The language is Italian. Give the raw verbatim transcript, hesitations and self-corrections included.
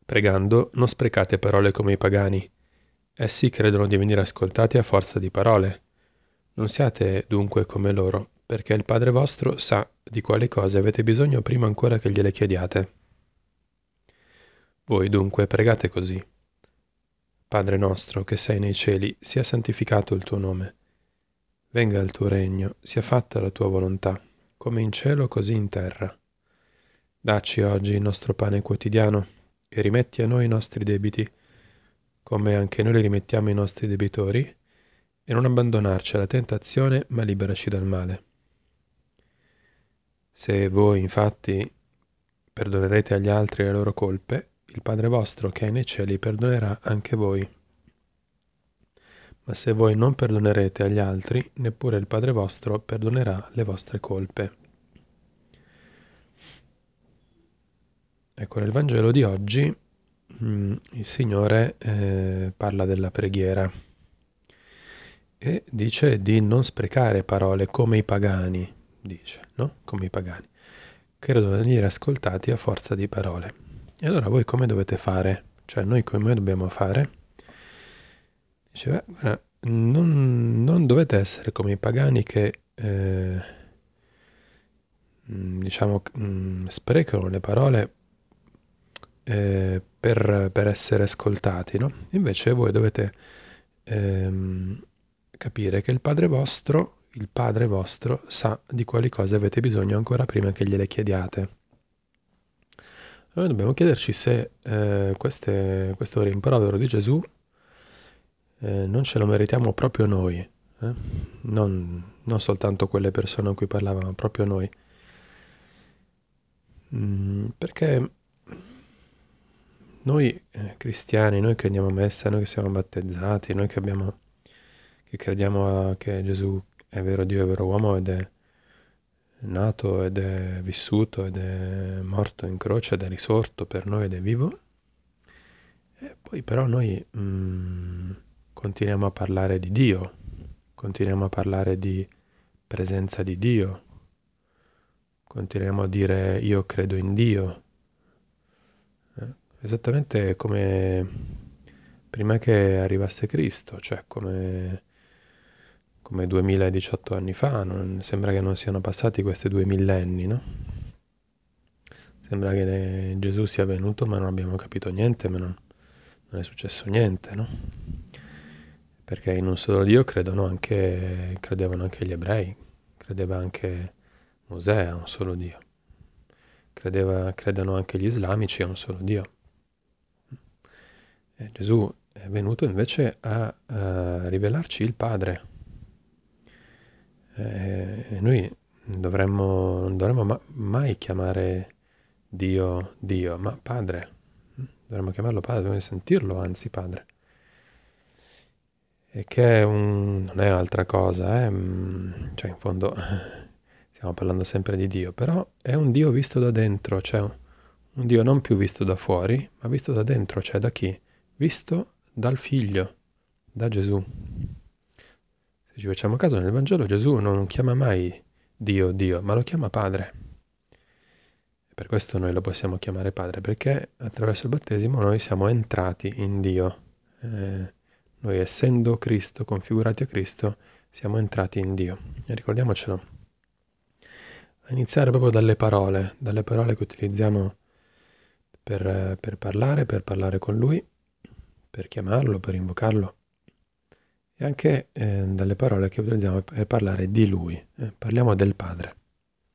Pregando, non sprecate parole come i pagani. Essi credono di venire ascoltati a forza di parole. Non siate dunque come loro, perché il Padre vostro sa di quali cose avete bisogno prima ancora che gliele chiediate. Voi dunque pregate così. Padre nostro che sei nei cieli, sia santificato il tuo nome. Venga il tuo regno, sia fatta la tua volontà, come in cielo così in terra. Dacci oggi il nostro pane quotidiano e rimetti a noi i nostri debiti, come anche noi li rimettiamo ai nostri debitori, e non abbandonarci alla tentazione, ma liberaci dal male. Se voi, infatti, perdonerete agli altri le loro colpe, il Padre vostro che è nei cieli perdonerà anche voi. Ma se voi non perdonerete agli altri, neppure il Padre vostro perdonerà le vostre colpe. Ecco, nel Vangelo di oggi mh, il Signore eh, parla della preghiera e dice di non sprecare parole come i pagani, dice, no? Come i pagani. Credono di venire ascoltati a forza di parole. E allora voi come dovete fare? Cioè noi come dobbiamo fare? Dice, beh, guarda, non, non dovete essere come i pagani che, eh, mh, diciamo, mh, sprecano le parole eh, per, per essere ascoltati, no? Invece voi dovete ehm, capire che il Padre vostro, il Padre vostro, sa di quali cose avete bisogno ancora prima che gliele chiediate. Noi dobbiamo chiederci se eh, queste, questo rimprovero di Gesù eh, non ce lo meritiamo proprio noi, eh? non, non soltanto quelle persone a cui parlavano, proprio noi. Mm, perché noi eh, cristiani, noi che andiamo a messa, noi che siamo battezzati, noi che, abbiamo, che crediamo a- che Gesù è vero Dio, è vero uomo ed è nato ed è vissuto ed è morto in croce ed è risorto per noi ed è vivo, e poi però noi mm, continuiamo a parlare di Dio, continuiamo a parlare di presenza di Dio, continuiamo a dire io credo in Dio, eh, esattamente come prima che arrivasse Cristo, cioè come, come duemiladiciotto anni fa, non, sembra che non siano passati questi due millenni, no? Sembra che Gesù sia venuto ma non abbiamo capito niente, ma non, non è successo niente, no? Perché in un solo Dio credono anche, credevano anche gli ebrei, credeva anche Mosè a un solo Dio, credeva, credono anche gli islamici a un solo Dio. E Gesù è venuto invece a, a rivelarci il Padre. E, e noi dovremmo, non dovremmo ma- mai chiamare Dio Dio, ma Padre. Dovremmo chiamarlo Padre, dovremmo sentirlo anzi Padre. E che è un, non è altra cosa, eh? mm, Cioè in fondo stiamo parlando sempre di Dio, però è un Dio visto da dentro, cioè un Dio non più visto da fuori, ma visto da dentro, cioè da chi? Visto dal Figlio, da Gesù. Se ci facciamo caso, nel Vangelo Gesù non chiama mai Dio Dio, ma lo chiama Padre. E per questo noi lo possiamo chiamare Padre, perché attraverso il battesimo noi siamo entrati in Dio. Eh, noi essendo Cristo, configurati a Cristo, siamo entrati in Dio. E ricordiamocelo. A iniziare proprio dalle parole, dalle parole che utilizziamo per, per parlare, per parlare con Lui, per chiamarlo, per invocarlo, e anche eh, dalle parole che utilizziamo per parlare di Lui. Eh, parliamo del Padre.